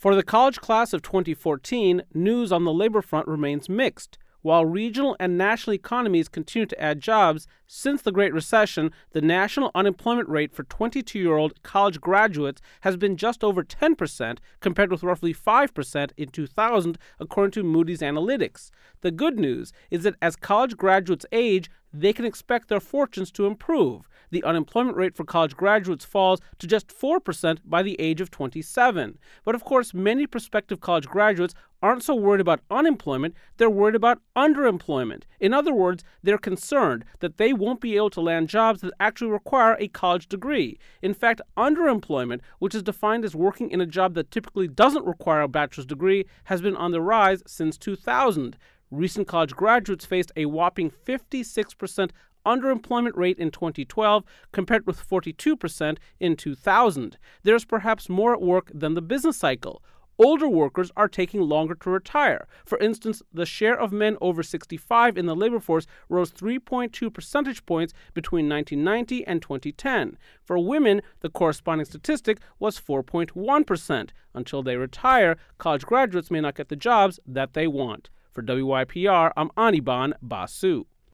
For the college class of 2014, news on the labor front remains mixed. While regional and national economies continue to add jobs, since the Great Recession, the national unemployment rate for 22-year-old college graduates has been just over 10%, compared with roughly 5% in 2000, according to Moody's Analytics. The good news is that as college graduates age, they can expect their fortunes to improve. The unemployment rate for college graduates falls to just 4% by the age of 27. But of course, many prospective college graduates aren't so worried about unemployment, they're worried about underemployment. In other words, they're concerned that they won't be able to land jobs that actually require a college degree. In fact, underemployment, which is defined as working in a job that typically doesn't require a bachelor's degree, has been on the rise since 2000. Recent college graduates faced a whopping 56% underemployment rate in 2012 compared with 42% in 2000. There's perhaps more at work than the business cycle. Older workers are taking longer to retire. For instance, the share of men over 65 in the labor force rose 3.2 percentage points between 1990 and 2010. For women, the corresponding statistic was 4.1%. Until they retire, college graduates may not get the jobs that they want. For WYPR, I'm Anirban Basu.